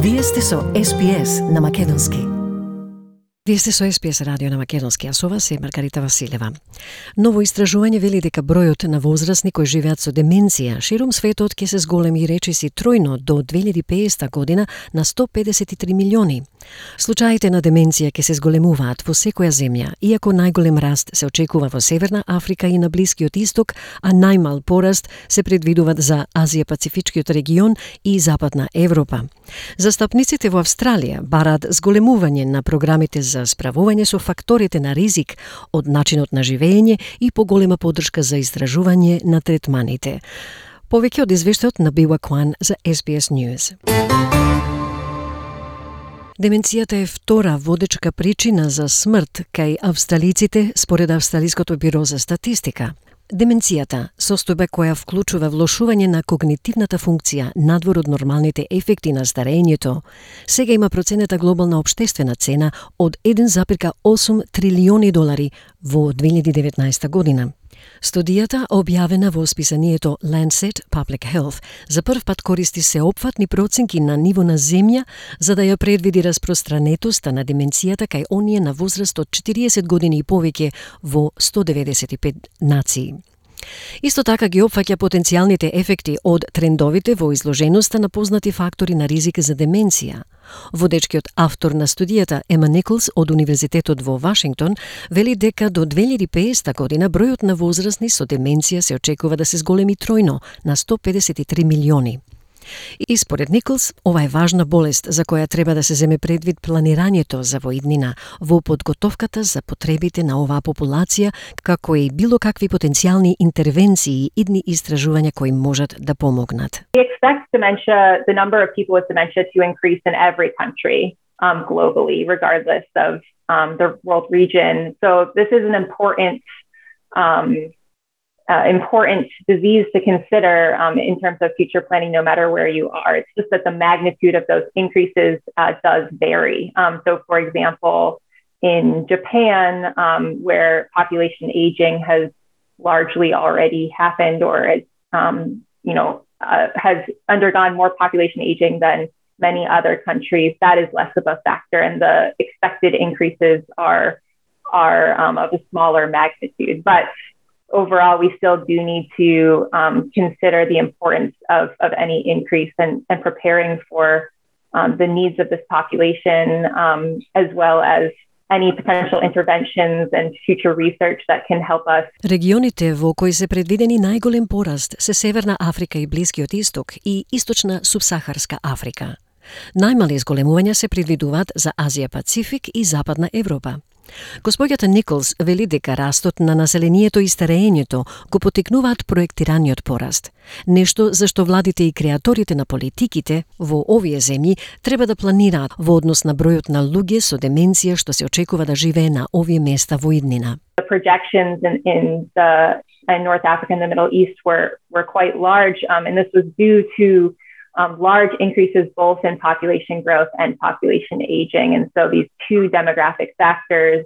Вие сте со SPS на Македонски. Вие сте со SPS радио на Македонски, а со вас е Маргарита Василева. Ново истражување вели дека бројот на возрастни кои живеат со деменција широм светот ќе се зголеми речиси тројно до 2050 година на 153 милиони. Случаите на деменција ќе се зголемуваат во секоја земја, иако најголем раст се очекува во Северна Африка и на Блискиот Исток, а најмал пораст се предвидуваат за Азија-Пацифичкиот регион и Западна Европа. Застапниците во Австралија бараат зголемување на програмите за справување со факторите на ризик од начинот на живење и поголема поддршка за истражување на третманите. Повеќе од извештајот на Била Куан за SBS News. Деменцијата е втора водечка причина за смрт кај австралиците според Австралиското бюро за статистика. Деменцијата, состојба која вклучува влошување на когнитивната функција надвор од нормалните ефекти на старењето, сега има проценета глобална општествена цена од 1,8 трилиони долари во 2019 година. Студијата, објавена во списанието Lancet Public Health, за прв пат користи сеопфатни проценки на ниво на земја за да ја предвиди распространетоста на деменцијата кај оние на возраст од 40 години и повеќе во 195 нации. Исто така ги опфаќа потенцијалните ефекти од трендовите во изложеноста на познати фактори на ризик за деменција. Водечкиот автор на студијата Ема Николс од Универзитетот во Вашингтон вели дека до 2050 година бројот на возрастни со деменција се очекува да се зголеми тројно на 153 милиони. И според Николс, ова е важна болест за која треба да се земе предвид планирањето за воиднина во подготовката за потребите на оваа популација, како и било какви потенцијални интервенции и идни истражувања кои можат да помогнат. We expect the number of people with dementia to increase in every country globally, regardless of the world region. So this is an important disease to consider in terms of future planning, no matter where you are. It's just that the magnitude of those increases does vary. So, for example, in Japan, where population aging has largely already happened, or has undergone more population aging than many other countries, that is less of a factor, and the expected increases are of a smaller magnitude. But overall, we still do need to consider the importance of any increase and preparing for the needs of this population, as well as any potential interventions and future research that can help us. Регионите во кои се предвидени најголем пораст се Северна Африка и Блискиот Исток и Источна Субсахарска Африка. Најмали зголемувања се предвидуваат за Азија Пацифик и Западна Европа. Господјата Николс вели дека растот на населението и старењето го потикнуваат проектираниот пораст. Нешто за што владите и креаторите на политиките во овие земји треба да планираат во однос на бројот на луѓе со деменција што се очекува да живее на овие места во иднина. The projections in North Africa and the Middle East were quite large, and this was due to large increases both in population growth and population aging. And so these two demographic factors,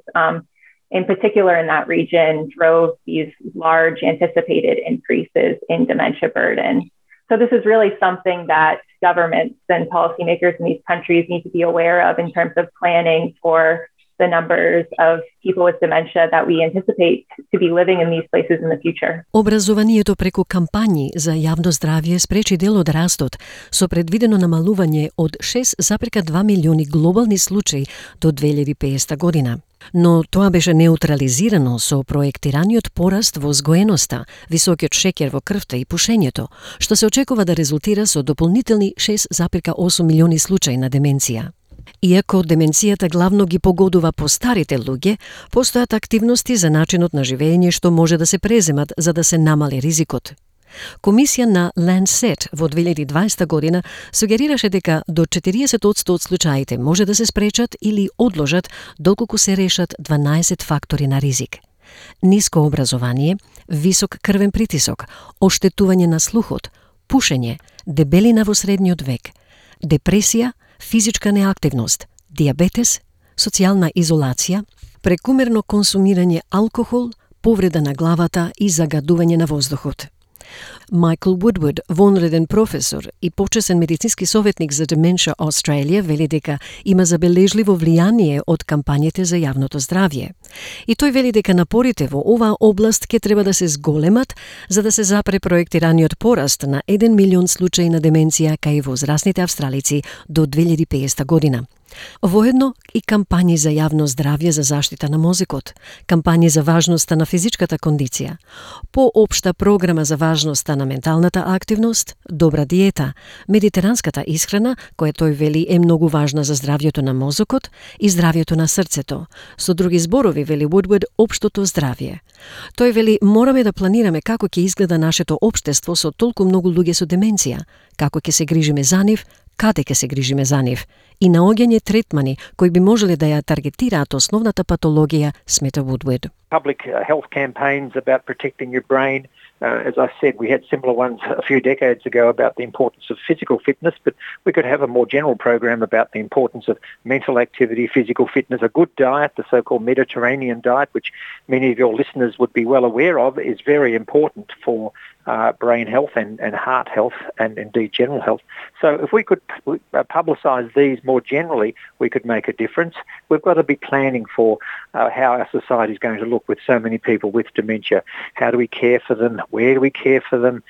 in particular in that region, drove these large anticipated increases in dementia burden. So this is really something that governments and policymakers in these countries need to be aware of in terms of planning for the numbers of people with dementia that we anticipate to be living in these places in the future. Образованието преку кампањи за јавно здравје спречи дел од растот, со предвидено намалување од 6,2 милиони глобални случаи до 2050 година. Но тоа беше неутрализирано со проектираниот пораст во згоеноста, високиот шеќер во крвта и пушењето, што се очекува да резултира со дополнителни 6,8 милиони случаи на деменција. Иако деменцијата главно ги погодува постарите луѓе, постојат активности за начинот на живење што може да се преземат за да се намали ризикот. Комисија на Lancet во 2020 година сугерираше дека до 40% од случаите може да се спречат или одложат доколку се решат 12 фактори на ризик. Ниско образование, висок крвен притисок, оштетување на слухот, пушење, дебелина во средниот век, депресија, физичка неактивност, диабетес, социјална изолација, прекумерно консумирање алкохол, повреда на главата и загадување на воздухот. Майкл Вудвуд, вонреден професор и почесен медицински советник за Dementia Australia, вели дека има забележливо влијание од кампањите за јавното здравје. И тој вели дека напорите во оваа област ќе треба да се зголемат за да се запре проектираниот пораст на 1 милион случаи на деменција кај возрастните австралици до 2050 година. Воедно и кампањи за јавно здравје за заштита на мозокот, кампањи за важноста на физичката кондиција, поопшта програма за важноста на менталната активност, добра диета, медитеранската исхрана, која тој вели е многу важна за здравјето на мозокот и здравјето на срцето. Со други зборови, вели Вудвуд, општото здравје. Тој вели мораме да планираме како ќе изгледа нашето општество со толку многу луѓе со деменција, како ќе се грижиме за нив, каде ќе се грижиме за нив и наоѓање третмани кои би можеле да ја таргетираат основната патологија, смета Вудвуд. Public health campaigns about protecting your brain. As I said, we had similar ones a few decades ago about the importance of physical fitness, but we could have a more general program about the importance of mental activity, physical fitness, a good diet, the so-called Mediterranean diet, which many of your listeners would be well aware of, is very important for brain health and heart health and indeed general health. So if we could publicise these more generally, we could make a difference. We've got to be planning for how our society is going to look with so many people with dementia. How do we care for them? Where do we care for them?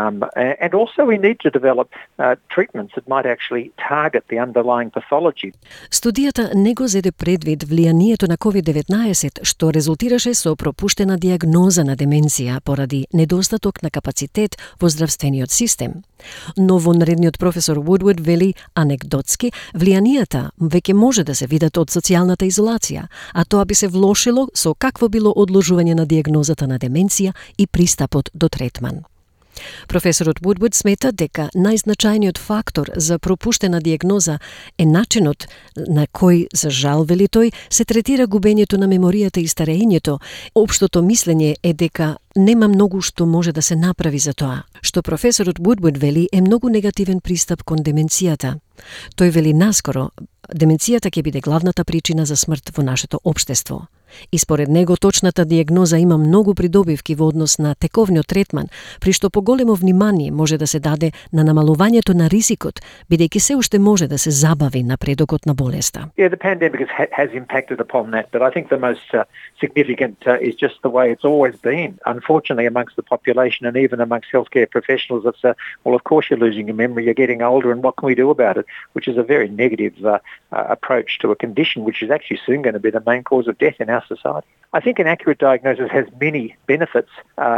And also we need to develop treatments that might actually target the underlying pathology. Студијата не го зеде предвид влијанието на COVID-19, што резултираше со пропуштена диагноза на деменција поради недостаток на капацитет во здравствениот систем. Но вонредниот професор Вудвуд вели анекдотски, влијанијата веќе може да се видат од социјалната изолација, а тоа би се влошило со какво било одложување на диагнозата на деменција и пристапот до третман. Професорот Вудвуд смета дека најзначајниот фактор за пропуштена диагноза е начинот на кој, за жал, вели тој, се третира губењето на меморијата и старењето. Општото мислење е дека нема многу што може да се направи за тоа, што професорот Вудвуд вели е многу негативен пристап кон деменцијата. Тој вели наскоро, деменцијата ќе биде главната причина за смрт во нашето општество. И според него точната диагноза има многу придобивки во однос на тековниот третман, при што поголемо внимание може да се даде на намалувањето на ризикот, бидејќи се уште може да се забави напредокот на болеста. Yeah, the pandemic has impacted upon that, but I think the most significant is just the way it's always been. Unfortunately, amongst the population and even amongst healthcare professionals, it's well, of course you're losing your memory, you're getting older, and what can we do about it? Which is a very negative approach to a condition which is actually soon going to be the main cause of death in our society. I think an accurate diagnosis has many benefits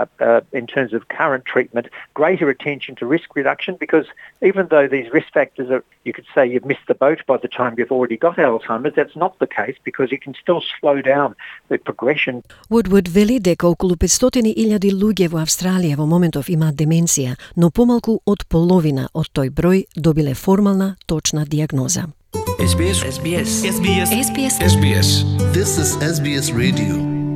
in terms of current treatment, greater attention to risk reduction, because even though these risk factors are, you could say you've missed the boat by the time you've already got Alzheimer's, that's not the case because you can still slow down the progression. Вудвуд вели дека околу 500,000 луѓе во Австралија во моментов имаат деменција, но помалку од половина од тој број добиле формална, точна диагноза. SBS. SBS. SBS. SBS. SBS. This is SBS Radio.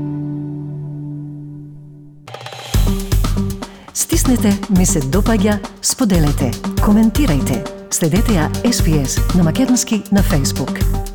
Стиснете, ми се допаѓа, споделете, коментирајте. Следете ја SBS на македонски на Facebook.